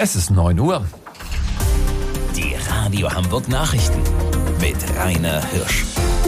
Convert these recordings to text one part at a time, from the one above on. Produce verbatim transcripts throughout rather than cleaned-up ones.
Es ist neun Uhr. Die Radio Hamburg Nachrichten mit Rainer Hirsch.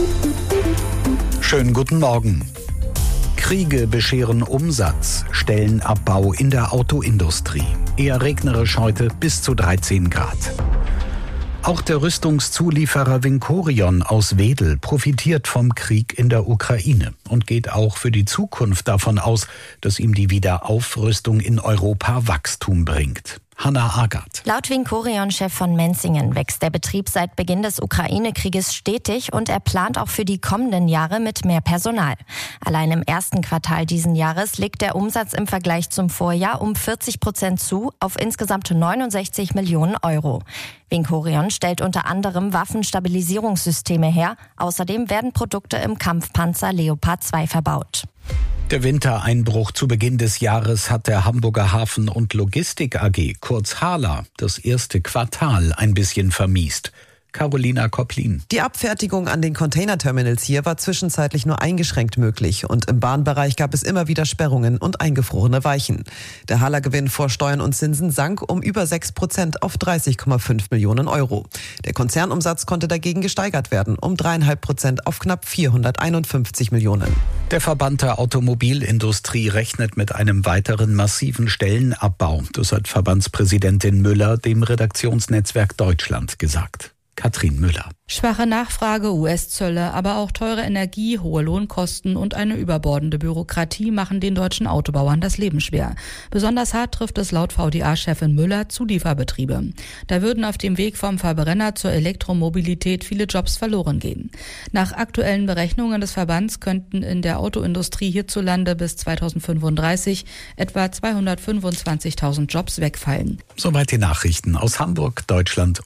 Schönen guten Morgen. Kriege bescheren Umsatz, Stellenabbau in der Autoindustrie. Eher regnerisch heute, bis zu dreizehn Grad. Auch der Rüstungszulieferer Vincorion aus Wedel profitiert vom Krieg in der Ukraine und geht auch für die Zukunft davon aus, dass ihm die Wiederaufrüstung in Europa Wachstum bringt. Hanna Agard. Laut Vincorion-Chef von Menzingen wächst der Betrieb seit Beginn des Ukraine-Krieges stetig und er plant auch für die kommenden Jahre mit mehr Personal. Allein im ersten Quartal diesen Jahres legt der Umsatz im Vergleich zum Vorjahr um vierzig Prozent zu auf insgesamt neunundsechzig Millionen Euro. Vincorion stellt unter anderem Waffenstabilisierungssysteme her. Außerdem werden Produkte im Kampfpanzer Leopard zwei verbaut. Der Wintereinbruch zu Beginn des Jahres hat der Hamburger Hafen- und Logistik A G, kurz HHLA, das erste Quartal ein bisschen vermiest. Carolina Kopplin. Die Abfertigung an den Containerterminals hier war zwischenzeitlich nur eingeschränkt möglich und im Bahnbereich gab es immer wieder Sperrungen und eingefrorene Weichen. Der HHLA-Gewinn vor Steuern und Zinsen sank um über sechs Prozent auf dreißig Komma fünf Millionen Euro. Der Konzernumsatz konnte dagegen gesteigert werden, um drei Komma fünf Prozent auf knapp vierhunderteinundfünfzig Millionen. Der Verband der Automobilindustrie rechnet mit einem weiteren massiven Stellenabbau. Das hat Verbandspräsidentin Müller dem Redaktionsnetzwerk Deutschland gesagt. Katrin Müller. Schwache Nachfrage, U S-Zölle, aber auch teure Energie, hohe Lohnkosten und eine überbordende Bürokratie machen den deutschen Autobauern das Leben schwer. Besonders hart trifft es laut V D A-Chefin Müller Zulieferbetriebe. Da würden auf dem Weg vom Verbrenner zur Elektromobilität viele Jobs verloren gehen. Nach aktuellen Berechnungen des Verbands könnten in der Autoindustrie hierzulande bis zweitausendfünfunddreißig etwa zweihundertfünfundzwanzigtausend Jobs wegfallen. Soweit die Nachrichten aus Hamburg, Deutschland